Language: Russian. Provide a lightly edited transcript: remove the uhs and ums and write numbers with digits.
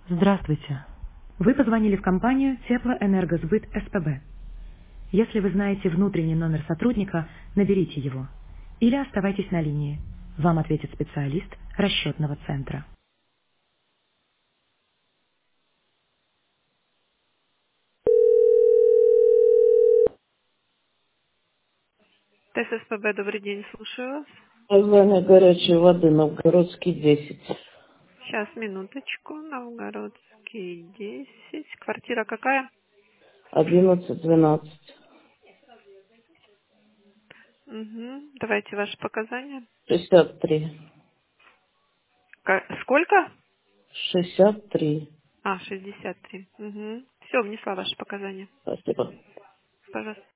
Здравствуйте. Вы позвонили в компанию Теплоэнергосбыт СПБ. Если вы знаете внутренний номер сотрудника, наберите его. Или оставайтесь на линии. Вам ответит специалист расчетного центра. ТССПБ, добрый день, слушаю вас. Название горячей воды Новгородский 10. Сейчас, минуточку. Новгородский 10. Квартира какая? 11-12. Угу. Давайте ваши показания. 63. Сколько? 63. 63. Угу. Все, внесла ваши показания. Спасибо. Пожалуйста.